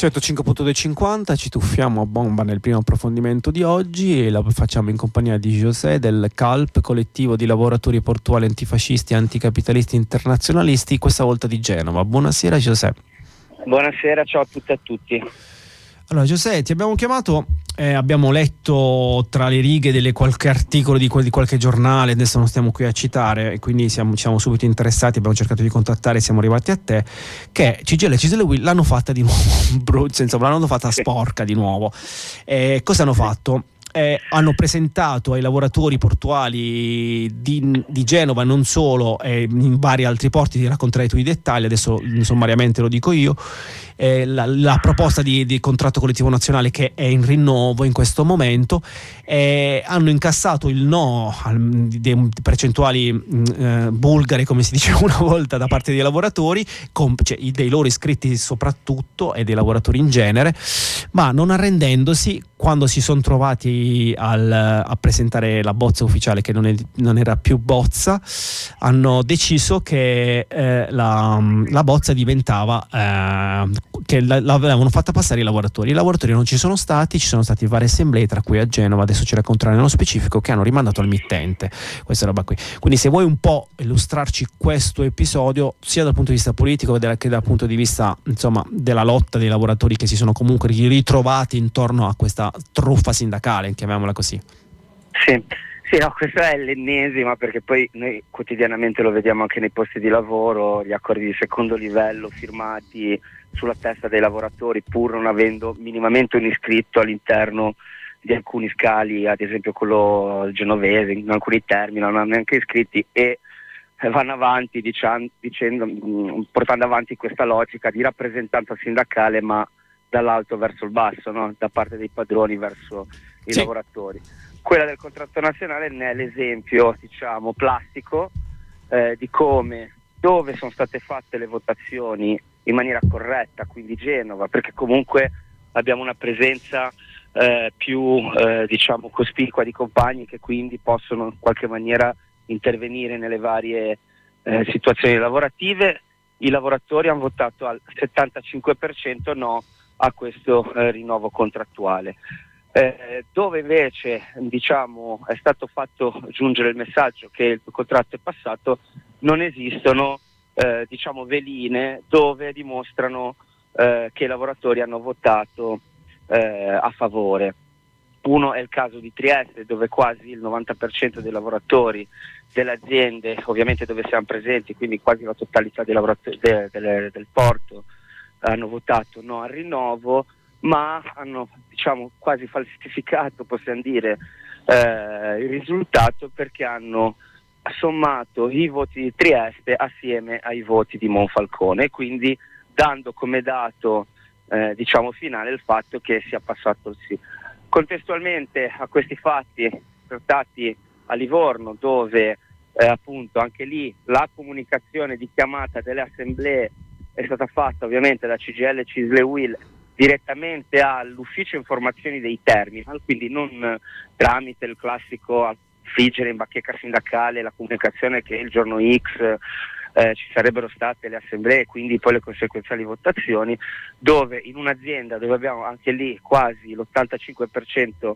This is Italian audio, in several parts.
105.250, ci tuffiamo a bomba nel primo approfondimento di oggi e lo facciamo in compagnia di José del CALP, collettivo di lavoratori portuali antifascisti e anticapitalisti internazionalisti, questa volta di Genova. Buonasera José. Buonasera, ciao a tutte e a tutti. Allora José, ti abbiamo chiamato, abbiamo letto tra le righe qualche articolo di qualche giornale, adesso non stiamo qui a citare, e quindi ci siamo subito interessati, abbiamo cercato di contattare e siamo arrivati a te, che CGIL e CISL UIL l'hanno fatta di nuovo, l'hanno fatta sporca di nuovo. Cosa hanno fatto? Hanno presentato ai lavoratori portuali di Genova, non solo, in vari altri porti, ti racconterai tu i dettagli, adesso sommariamente lo dico io, la proposta di contratto collettivo nazionale che è in rinnovo in questo momento. Hanno incassato il no di percentuali bulgare, come si diceva una volta, da parte dei lavoratori, dei loro iscritti soprattutto e dei lavoratori in genere, ma non arrendendosi, quando si sono trovati a presentare la bozza ufficiale, che non era più bozza, hanno deciso che la bozza diventava che l'avevano fatta passare i lavoratori. I lavoratori non ci sono stati varie assemblee, tra cui a Genova, adesso ci racconteranno nello specifico, che hanno rimandato al mittente questa roba qui. Quindi se vuoi un po' illustrarci questo episodio, sia dal punto di vista politico che dal punto di vista, insomma, della lotta dei lavoratori che si sono comunque ritrovati intorno a questa truffa sindacale, chiamiamola così. Sì, no, questa è l'ennesima, perché poi noi quotidianamente lo vediamo anche nei posti di lavoro, gli accordi di secondo livello firmati sulla testa dei lavoratori, pur non avendo minimamente un iscritto all'interno di alcuni scali, ad esempio quello genovese, in alcuni termini non hanno neanche iscritti, e vanno avanti portando avanti questa logica di rappresentanza sindacale, ma dall'alto verso il basso, no? Da parte dei padroni verso i lavoratori. Quella del contratto nazionale ne è l'esempio, diciamo, plastico di come, dove sono state fatte le votazioni in maniera corretta, quindi Genova, perché comunque abbiamo una presenza più diciamo cospicua di compagni che quindi possono in qualche maniera intervenire nelle varie situazioni lavorative. I lavoratori hanno votato al 75% no a questo rinnovo contrattuale. Dove invece, diciamo, è stato fatto giungere il messaggio che il contratto è passato, non esistono diciamo veline dove dimostrano che i lavoratori hanno votato a favore. Uno è il caso di Trieste, dove quasi il 90% dei lavoratori delle aziende, ovviamente dove siamo presenti, quindi quasi la totalità dei lavoratori del porto, hanno votato no al rinnovo, ma hanno, diciamo, quasi falsificato, possiamo dire, il risultato, perché hanno sommato i voti di Trieste assieme ai voti di Monfalcone, e quindi dando come dato diciamo finale il fatto che sia passato il sì. Contestualmente a questi fatti trattati a Livorno, dove appunto anche lì la comunicazione di chiamata delle assemblee è stata fatta ovviamente da CGIL, CISL e UIL direttamente all'ufficio informazioni dei terminal, quindi non tramite il classico affliggere in bacheca sindacale la comunicazione che il giorno X ci sarebbero state le assemblee e quindi poi le conseguenziali votazioni, dove in un'azienda dove abbiamo anche lì quasi l'85%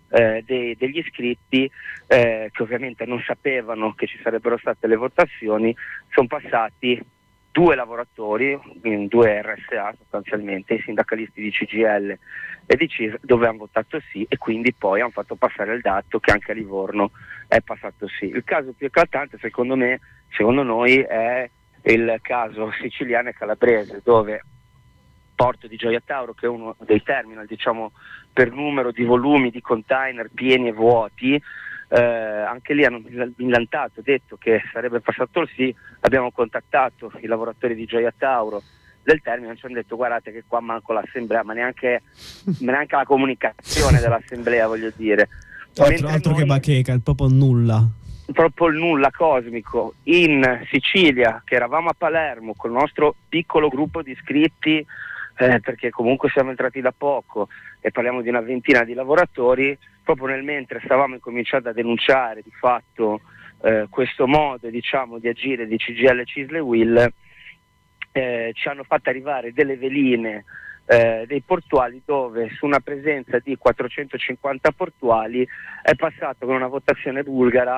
degli iscritti che ovviamente non sapevano che ci sarebbero state le votazioni, sono passati 2 lavoratori in 2 RSA, sostanzialmente i sindacalisti di CGIL e di CISL, dove hanno votato sì, e quindi poi hanno fatto passare il dato che anche a Livorno è passato sì. Il caso più eclatante secondo noi è il caso siciliano e calabrese, dove Porto di Gioia Tauro, che è uno dei terminal, diciamo, per numero di volumi di container pieni e vuoti, anche lì hanno millantato, detto che sarebbe passato il sì. Abbiamo contattato i lavoratori di Gioia Tauro del terminal, ci hanno detto: guardate che qua manco l'assemblea, ma neanche la comunicazione dell'assemblea, voglio dire. Altro che bacheca, proprio nulla. Proprio il nulla cosmico. In Sicilia, che eravamo a Palermo con il nostro piccolo gruppo di iscritti, perché comunque siamo entrati da poco e parliamo di una ventina di lavoratori, proprio nel mentre stavamo incominciando a denunciare di fatto questo modo, diciamo, di agire di CGIL, CISL e UIL, ci hanno fatto arrivare delle veline dei portuali, dove su una presenza di 450 portuali è passato con una votazione bulgara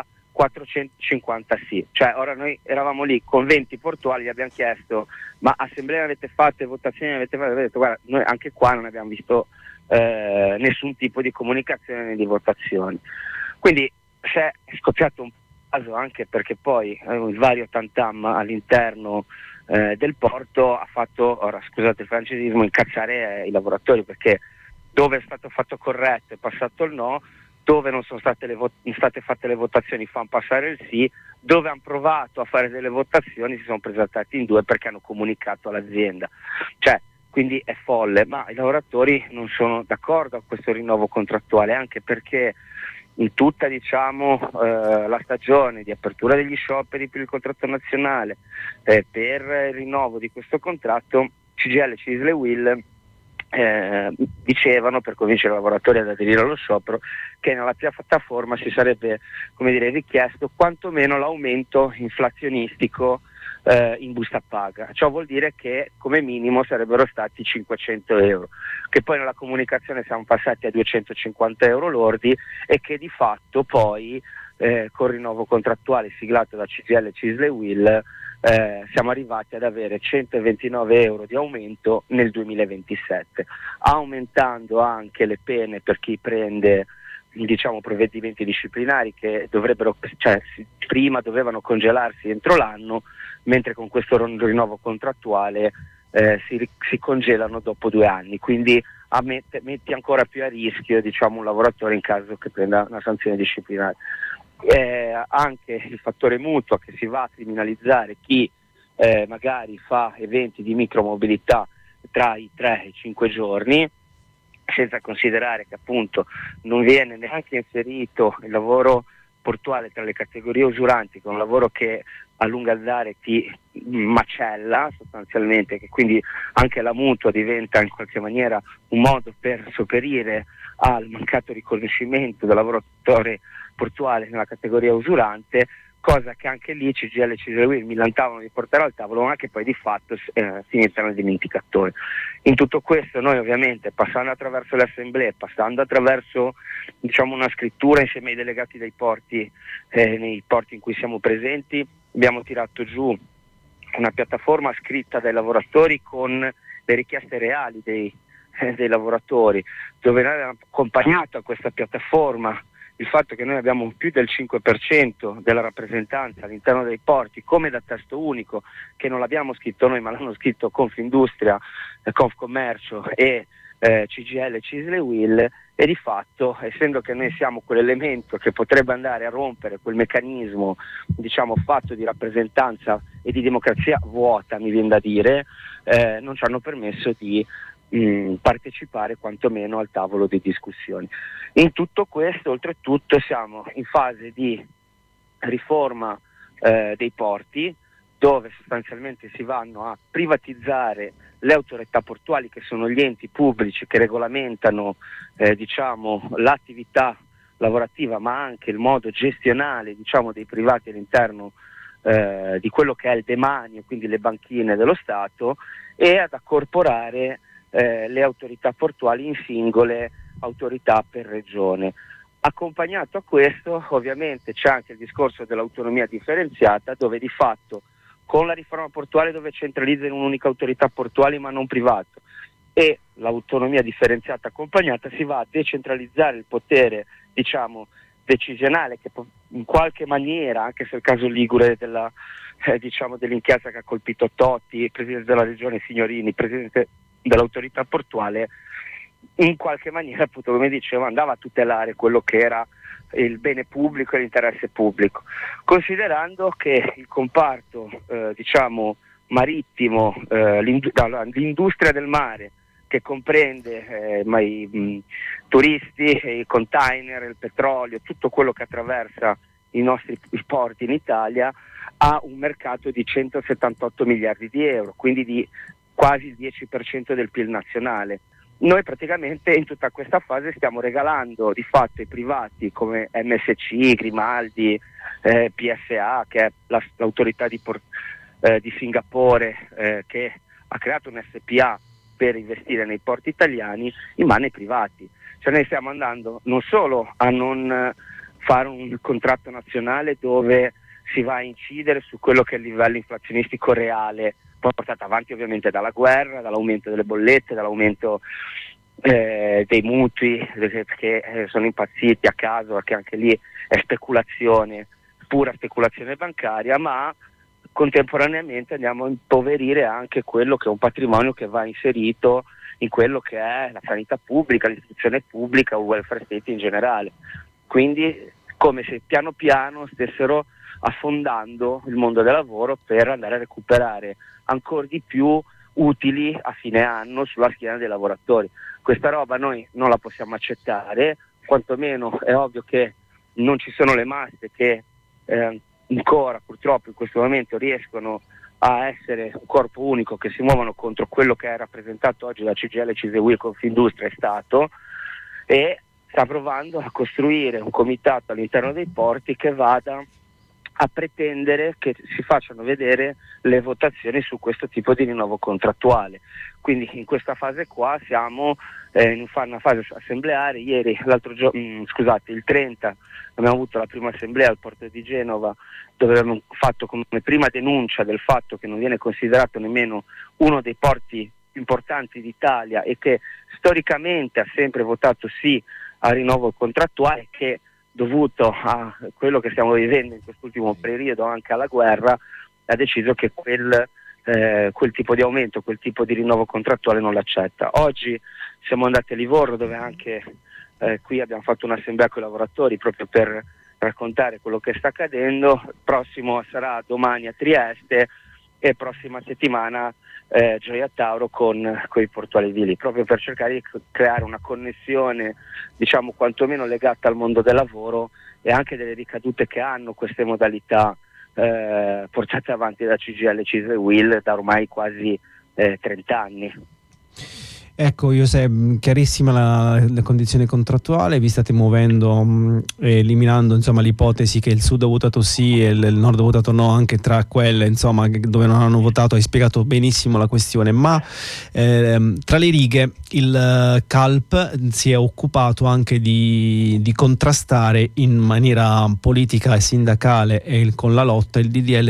450 sì. Cioè ora noi eravamo lì con 20 portuali, gli abbiamo chiesto ma assemblee avete fatte, votazioni avete fatte? Avete detto guarda, noi anche qua non abbiamo visto nessun tipo di comunicazione né di votazioni. Quindi è scoppiato un caso, anche perché poi il vario tantam all'interno del porto ha fatto, ora scusate il francesismo, incazzare i lavoratori, perché dove è stato fatto corretto è passato il no, dove non sono state state fatte le votazioni fanno passare il sì, dove hanno provato a fare delle votazioni si sono presentati in due perché hanno comunicato all'azienda. Cioè, quindi è folle, ma i lavoratori non sono d'accordo a questo rinnovo contrattuale, anche perché in tutta la stagione di apertura degli scioperi per il contratto nazionale, per il rinnovo di questo contratto, CGIL e CISL e UIL dicevano, per convincere i lavoratori ad aderire allo sciopero, che nella piattaforma si sarebbe, richiesto quantomeno l'aumento inflazionistico in busta paga. Ciò vuol dire che come minimo sarebbero stati 500 euro, che poi nella comunicazione siamo passati a 250 euro lordi, e che di fatto poi col rinnovo contrattuale siglato da CGIL, CISL e UIL siamo arrivati ad avere 129 euro di aumento nel 2027, aumentando anche le pene per chi prende provvedimenti disciplinari che prima dovevano congelarsi entro l'anno, mentre con questo rinnovo contrattuale si congelano dopo 2 anni, quindi metti ancora più a rischio un lavoratore in caso che prenda una sanzione disciplinare. Anche il fattore mutuo, che si va a criminalizzare chi magari fa eventi di micromobilità tra i 3 e i 5 giorni, senza considerare che appunto non viene neanche inserito il lavoro portuale tra le categorie usuranti, che è un lavoro che a lungo andare ti macella sostanzialmente, che quindi anche la mutua diventa in qualche maniera un modo per sopperire al mancato riconoscimento del lavoratore portuale nella categoria usurante, cosa che anche lì CGIL e CISL e UIL milantavano di portare al tavolo, ma che poi di fatto si iniziano nel dimenticatore. In tutto questo noi ovviamente, passando attraverso le assemblee, passando attraverso una scrittura insieme ai delegati dei porti, nei porti in cui siamo presenti, abbiamo tirato giù una piattaforma scritta dai lavoratori con le richieste reali dei lavoratori, dove noi abbiamo accompagnato a questa piattaforma il fatto che noi abbiamo più del 5% della rappresentanza all'interno dei porti come da testo unico, che non l'abbiamo scritto noi ma l'hanno scritto Confindustria, Confcommercio e CGIL, CISL e UIL, e di fatto, essendo che noi siamo quell'elemento che potrebbe andare a rompere quel meccanismo fatto di rappresentanza e di democrazia vuota, mi viene da dire, non ci hanno permesso di partecipare quantomeno al tavolo di discussioni. In tutto questo, oltretutto, siamo in fase di riforma dei porti, dove sostanzialmente si vanno a privatizzare le autorità portuali, che sono gli enti pubblici che regolamentano l'attività lavorativa, ma anche il modo gestionale dei privati all'interno di quello che è il demanio, quindi le banchine dello Stato, e ad accorporare le autorità portuali in singole autorità per regione. Accompagnato a questo ovviamente c'è anche il discorso dell'autonomia differenziata, dove di fatto con la riforma portuale, dove centralizza in un'unica autorità portuale ma non privato, e l'autonomia differenziata accompagnata, si va a decentralizzare il potere decisionale, che in qualche maniera, anche se il caso ligure dell'inchiesta che ha colpito Totti, presidente della regione Signorini, presidente dell'autorità portuale, in qualche maniera, appunto, come dicevo, andava a tutelare quello che era il bene pubblico e l'interesse pubblico, considerando che il comparto marittimo, l'industria del mare, che comprende i turisti, i container, il petrolio, tutto quello che attraversa i nostri porti in Italia, ha un mercato di 178 miliardi di euro, quindi di quasi il 10% del PIL nazionale. Noi praticamente in tutta questa fase stiamo regalando di fatto ai privati come MSC, Grimaldi, PSA, che è l'autorità di Singapore, che ha creato un SPA per investire nei porti italiani in mano ai privati. Cioè noi stiamo andando non solo a non fare un contratto nazionale dove si va a incidere su quello che è il livello inflazionistico reale, portato avanti ovviamente dalla guerra, dall'aumento delle bollette, dall'aumento dei mutui che sono impazziti a caso, perché anche lì è speculazione, pura speculazione bancaria, ma contemporaneamente andiamo a impoverire anche quello che è un patrimonio che va inserito in quello che è la sanità pubblica, l'istruzione pubblica o il welfare state in generale. Quindi come se piano piano stessero affondando il mondo del lavoro per andare a recuperare ancora di più utili a fine anno sulla schiena dei lavoratori. Questa roba noi non la possiamo accettare, quantomeno è ovvio che non ci sono le masse che ancora purtroppo in questo momento riescono a essere un corpo unico, che si muovono contro quello che è rappresentato oggi da CGIL, CISL, Confindustria e Stato, e sta provando a costruire un comitato all'interno dei porti che vada a pretendere che si facciano vedere le votazioni su questo tipo di rinnovo contrattuale. Quindi in questa fase qua siamo in una fase assembleare. Ieri, il 30 abbiamo avuto la prima assemblea al porto di Genova, dove abbiamo fatto come prima denuncia del fatto che non viene considerato nemmeno uno dei porti più importanti d'Italia e che storicamente ha sempre votato sì al rinnovo contrattuale, che dovuto a quello che stiamo vivendo in quest'ultimo periodo, anche alla guerra, ha deciso che quel tipo di aumento, quel tipo di rinnovo contrattuale non l'accetta. Oggi siamo andati a Livorno, dove anche qui abbiamo fatto un'assemblea con i lavoratori proprio per raccontare quello che sta accadendo. Il prossimo sarà domani a Trieste e prossima settimana Gioia Tauro con i portuali edili, proprio per cercare di creare una connessione, diciamo, quantomeno legata al mondo del lavoro e anche delle ricadute che hanno queste modalità portate avanti da CGIL, CISL e UIL da ormai quasi 30 anni. Ecco, chiarissima la condizione contrattuale, vi state muovendo eliminando insomma l'ipotesi che il Sud ha votato sì e il Nord ha votato no, anche tra quelle insomma dove non hanno votato. Hai spiegato benissimo la questione, ma tra le righe il CALP si è occupato anche di contrastare in maniera politica e sindacale e con la lotta il DDL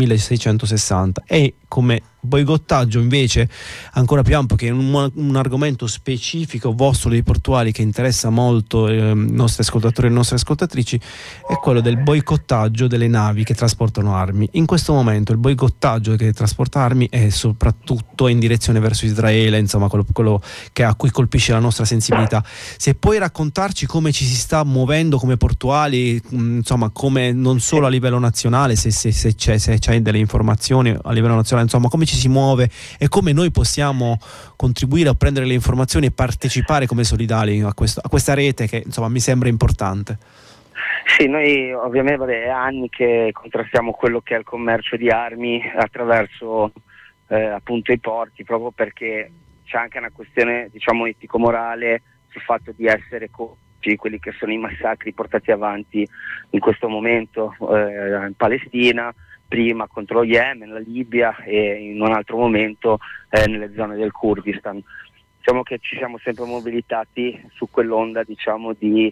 1660 e come boicottaggio invece ancora più ampio, che è un argomento specifico vostro dei portuali che interessa molto i nostri ascoltatori e le nostre ascoltatrici, è quello del boicottaggio delle navi che trasportano armi. In questo momento il boicottaggio che trasporta armi è soprattutto in direzione verso Israele, insomma quello che a cui colpisce la nostra sensibilità. Se puoi raccontarci come ci si sta muovendo come portuali, insomma come non solo a livello nazionale, se c'hai delle informazioni a livello nazionale, insomma come ci si muove e come noi possiamo contribuire a prendere le informazioni e partecipare come solidali a questa rete che insomma mi sembra importante. Sì, noi ovviamente è anni che contrastiamo quello che è il commercio di armi attraverso appunto i porti, proprio perché c'è anche una questione, diciamo, etico-morale sul fatto di essere quelli che sono i massacri portati avanti in questo momento in Palestina, prima contro lo Yemen, la Libia e in un altro momento nelle zone del Kurdistan. Diciamo che ci siamo sempre mobilitati su quell'onda, diciamo, di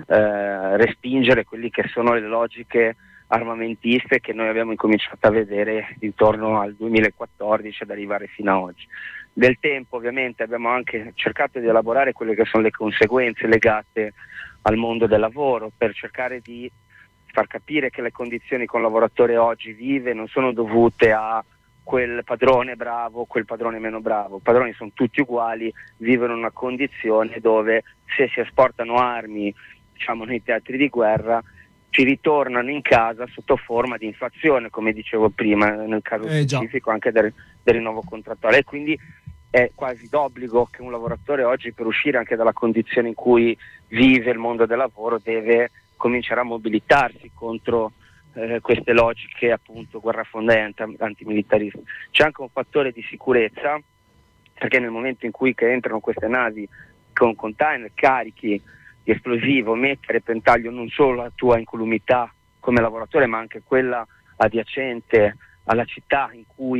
respingere quelli che sono le logiche armamentiste che noi abbiamo incominciato a vedere intorno al 2014 ad arrivare fino a oggi. Nel tempo ovviamente abbiamo anche cercato di elaborare quelle che sono le conseguenze legate al mondo del lavoro, per cercare di far capire che le condizioni che un lavoratore oggi vive non sono dovute a quel padrone bravo, quel padrone meno bravo. I padroni sono tutti uguali, vivono in una condizione dove se si esportano armi, diciamo, nei teatri di guerra, ci ritornano in casa sotto forma di inflazione, come dicevo prima, nel caso specifico anche del rinnovo contrattuale. E quindi è quasi d'obbligo che un lavoratore oggi, per uscire anche dalla condizione in cui vive il mondo del lavoro, deve cominciare a mobilitarsi contro queste logiche, appunto, guerrafondaie e antimilitariste. C'è anche un fattore di sicurezza, perché nel momento in cui che entrano queste navi con container carichi di esplosivo, mettere a repentaglio non solo la tua incolumità come lavoratore, ma anche quella adiacente alla città in cui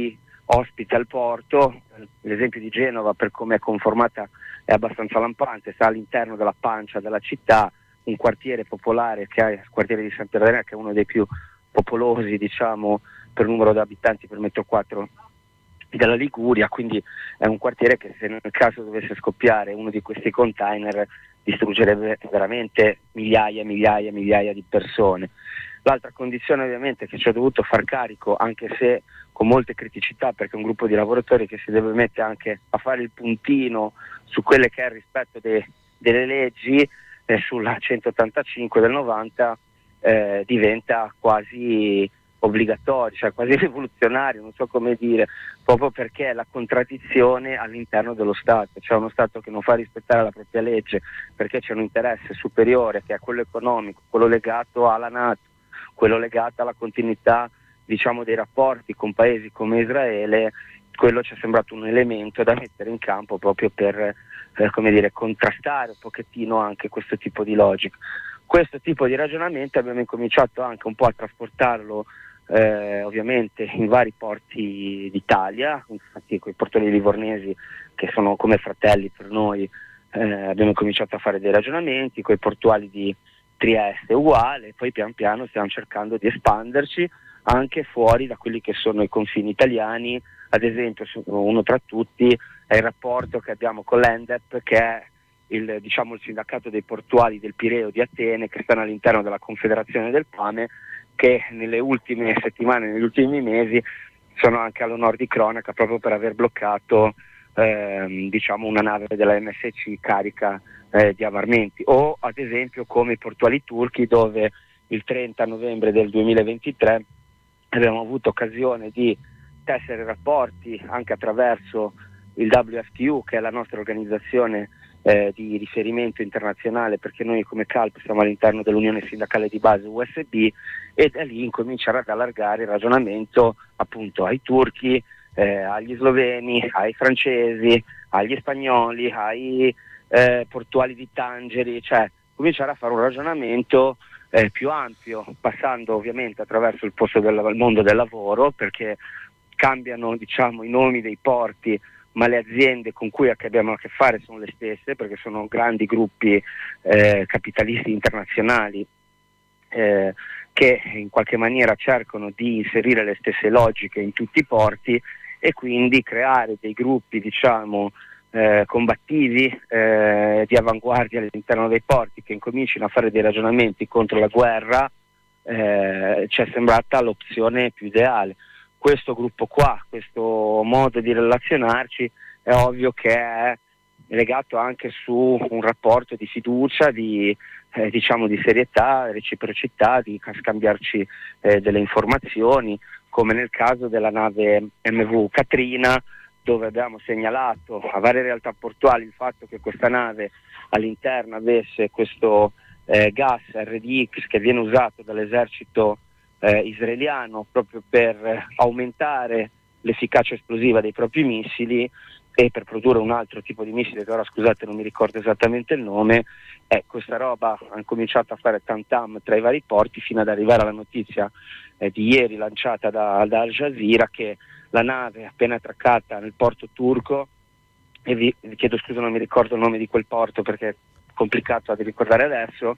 ospite al porto. L'esempio di Genova, per come è conformata, è abbastanza lampante, sta all'interno della pancia della città, un quartiere popolare che è il quartiere di Sant'Andrea, che è uno dei più popolosi, diciamo, per numero di abitanti per metro quadro della Liguria, quindi è un quartiere che, se nel caso dovesse scoppiare uno di questi container, distruggerebbe veramente migliaia di persone. L'altra condizione ovviamente è che ci ho dovuto far carico, anche se con molte criticità, perché è un gruppo di lavoratori che si deve mettere anche a fare il puntino su quelle che è il rispetto delle leggi, sulla 185 del 90 diventa quasi obbligatorio, cioè quasi rivoluzionario, non so come dire, proprio perché è la contraddizione all'interno dello Stato. C'è uno Stato che non fa rispettare la propria legge perché c'è un interesse superiore, che è quello economico, quello legato alla NATO, quello legato alla continuità, diciamo, dei rapporti con paesi come Israele. Quello ci è sembrato un elemento da mettere in campo proprio per come dire, contrastare un pochettino anche questo tipo di logica. Questo tipo di ragionamento abbiamo incominciato anche un po' a trasportarlo ovviamente in vari porti d'Italia. Infatti quei portoni livornesi, che sono come fratelli per noi, abbiamo cominciato a fare dei ragionamenti, coi portuali di Trieste uguale, poi pian piano stiamo cercando di espanderci anche fuori da quelli che sono i confini italiani. Ad esempio, uno tra tutti è il rapporto che abbiamo con l'ENDEP, che è il sindacato dei portuali del Pireo di Atene, che stanno all'interno della Confederazione del Pane, che nelle ultime settimane, negli ultimi mesi, sono anche all'onor di cronaca proprio per aver bloccato una nave della MSC carica di armamenti. O ad esempio come i portuali turchi, dove il 30 novembre del 2023 abbiamo avuto occasione di tessere rapporti anche attraverso il WFTU, che è la nostra organizzazione di riferimento internazionale, perché noi come CALP siamo all'interno dell'Unione Sindacale di Base USB, e da lì incominciare ad allargare il ragionamento appunto ai turchi, agli sloveni, ai francesi, agli spagnoli, ai portuali di Tangeri, cioè cominciare a fare un ragionamento più ampio, passando ovviamente attraverso il mondo del lavoro, perché cambiano i nomi dei porti, ma le aziende con cui abbiamo a che fare sono le stesse, perché sono grandi gruppi capitalisti internazionali che in qualche maniera cercano di inserire le stesse logiche in tutti i porti, e quindi creare dei gruppi combattivi di avanguardia all'interno dei porti, che incomincino a fare dei ragionamenti contro la guerra. Ci è sembrata l'opzione più ideale. Questo gruppo qua, questo modo di relazionarci, è ovvio che è legato anche su un rapporto di fiducia, di serietà, reciprocità, di scambiarci delle informazioni, come nel caso della nave MV Katrina, dove abbiamo segnalato a varie realtà portuali il fatto che questa nave all'interno avesse questo gas RDX, che viene usato dall'esercito israeliano proprio per aumentare l'efficacia esplosiva dei propri missili e per produrre un altro tipo di missile, che ora scusate non mi ricordo esattamente il nome. Questa roba ha cominciato a fare tam tra i vari porti, fino ad arrivare alla notizia di ieri lanciata da Al Jazeera, che la nave appena attraccata nel porto turco, e vi chiedo scusa, non mi ricordo il nome di quel porto perché è complicato da ricordare adesso,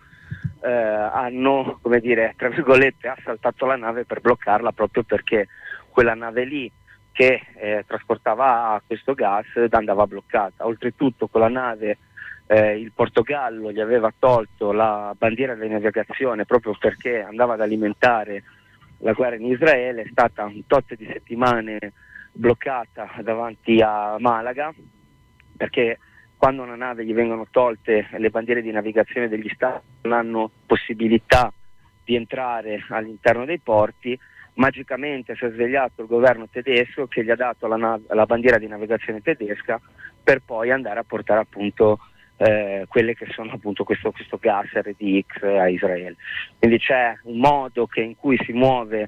hanno, come dire, tra virgolette, assaltato la nave per bloccarla, proprio perché quella nave lì che trasportava questo gas andava bloccata. Oltretutto quella nave il Portogallo gli aveva tolto la bandiera di navigazione proprio perché andava ad alimentare la guerra in Israele. È stata un tot di settimane bloccata davanti a Malaga, perché quando a una nave gli vengono tolte le bandiere di navigazione degli stati, non hanno possibilità di entrare all'interno dei porti. Magicamente si è svegliato il governo tedesco, che gli ha dato la bandiera di navigazione tedesca, per poi andare a portare appunto quelle che sono appunto questo gas RDX a Israele. Quindi c'è un modo in cui si muove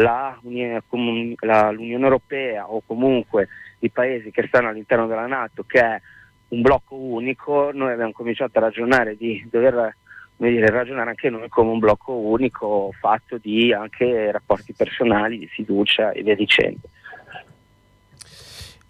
l'Unione Europea, o comunque i paesi che stanno all'interno della NATO, che è un blocco unico. Noi abbiamo cominciato a ragionare di dover ragionare anche noi come un blocco unico, fatto di anche rapporti personali, di fiducia e via dicendo.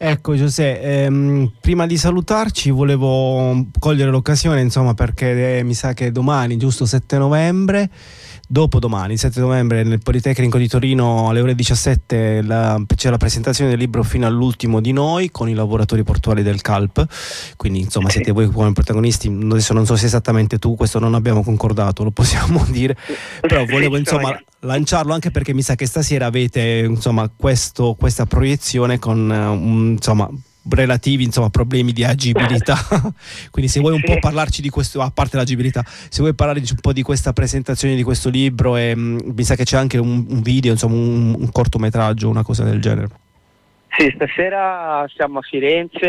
Ecco Giuseppe, prima di salutarci volevo cogliere l'occasione, insomma, perché mi sa che domani, giusto 7 novembre, dopodomani, 7 novembre, nel Politecnico di Torino alle ore 17 c'è la presentazione del libro Fino all'ultimo di noi con i lavoratori portuali del CALP, quindi insomma siete voi come protagonisti. Adesso non so se esattamente tu, questo non abbiamo concordato, lo possiamo dire, però volevo insomma lanciarlo anche perché mi sa che stasera avete insomma questa proiezione con insomma relativi insomma problemi di agibilità. Quindi se vuoi un po' parlarci di questo, a parte l'agibilità, se vuoi parlare un po' di questa presentazione di questo libro, e mi sa che c'è anche un video, insomma un cortometraggio, una cosa del genere. Sì, stasera siamo a Firenze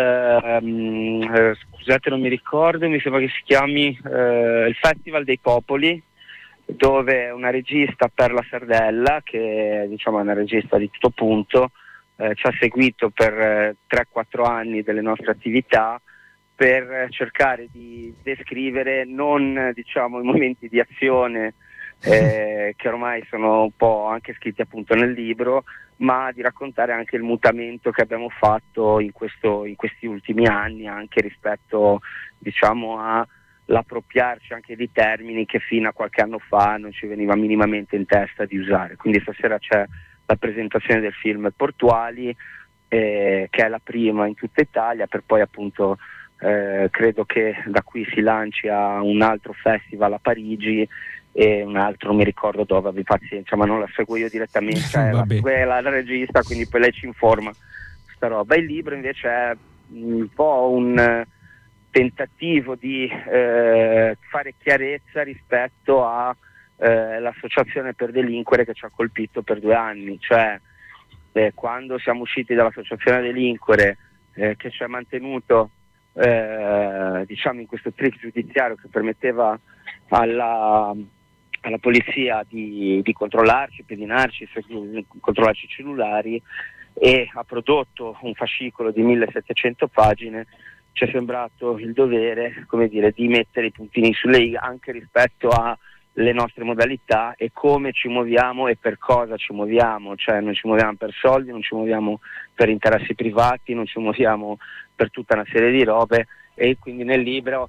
scusate non mi ricordo, mi sembra che si chiami il Festival dei Popoli, dove una regista per la Sardella, che diciamo è una regista di tutto punto, ci ha seguito per 3-4 anni delle nostre attività per cercare di descrivere non diciamo i momenti di azione che ormai sono un po' anche scritti appunto nel libro, ma di raccontare anche il mutamento che abbiamo fatto in questi ultimi anni, anche rispetto diciamo a l'appropriarci anche di termini che fino a qualche anno fa non ci veniva minimamente in testa di usare. Quindi stasera c'è la presentazione del film Portuali, che è la prima in tutta Italia, per poi appunto credo che da qui si lanci a un altro festival a Parigi e un altro non mi ricordo dove, abbi pazienza, ma non la seguo io direttamente, la segue la regista, quindi poi lei ci informa sta roba. Il libro invece è un po' un tentativo di fare chiarezza rispetto a l'associazione per delinquere che ci ha colpito per 2 anni, cioè quando siamo usciti dall'associazione delinquere che ci ha mantenuto diciamo in questo trick giudiziario che permetteva alla polizia di controllarci, pedinarci, controllarci i cellulari, e ha prodotto un fascicolo di 1700 pagine, ci è sembrato il dovere, come dire, di mettere i puntini sulle i anche rispetto alle nostre modalità e come ci muoviamo e per cosa ci muoviamo, cioè non ci muoviamo per soldi, non ci muoviamo per interessi privati, non ci muoviamo per tutta una serie di robe, e quindi nel libro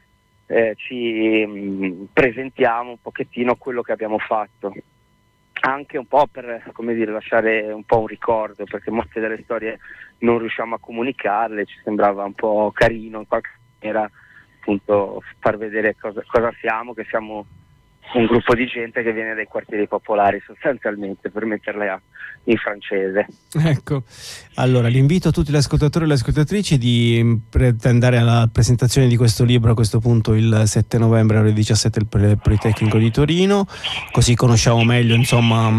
ci presentiamo un pochettino quello che abbiamo fatto, anche un po' per, come dire, lasciare un po' un ricordo, perché molte delle storie non riusciamo a comunicarle, ci sembrava un po' carino in qualche maniera appunto far vedere cosa siamo, che siamo un gruppo di gente che viene dai quartieri popolari sostanzialmente, per metterla in francese. Ecco, allora l'invito a tutti gli ascoltatori e le ascoltatrici di andare alla presentazione di questo libro a questo punto il 7 novembre alle 17 al Politecnico di Torino, così conosciamo meglio insomma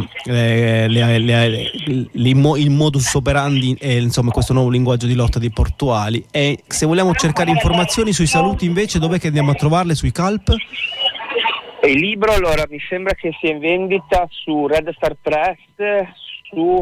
il modus operandi e insomma questo nuovo linguaggio di lotta dei portuali. E se vogliamo cercare informazioni sui saluti invece, dov'è che andiamo a trovarle? Sui CALP? Il libro allora mi sembra che sia in vendita su Red Star Press, su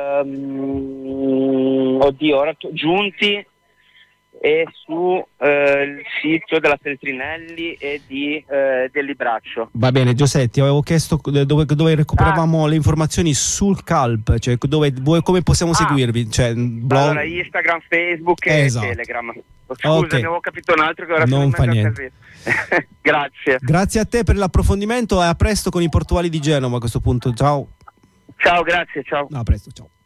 ora Giunti, e su il sito della Feltrinelli e del Libraccio. Va bene Giuseppe, ti avevo chiesto dove recuperavamo le informazioni sul CALP, cioè come possiamo seguirvi, cioè blog? Allora Instagram, Facebook e Telegram. Scusa, okay. Ne avevo capito un altro che ora non fa niente. Grazie a te per l'approfondimento e a presto con i portuali di Genova a questo punto. Ciao, grazie, ciao. A presto, ciao.